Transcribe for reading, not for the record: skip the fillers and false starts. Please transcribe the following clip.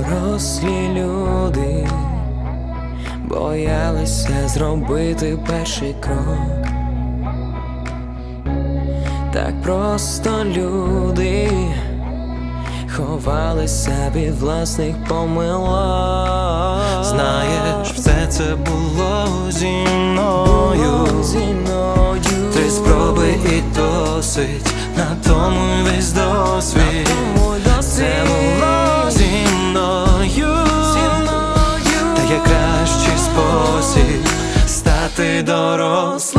Дорослі люди боялися зробити перший крок. Так просто люди ховалися від власних помилок. Знаєш, все це було зі мною. Три спроби і досить, на тому весь досвід. Це було зі мною. Та є кращий спосіб стати дорослим.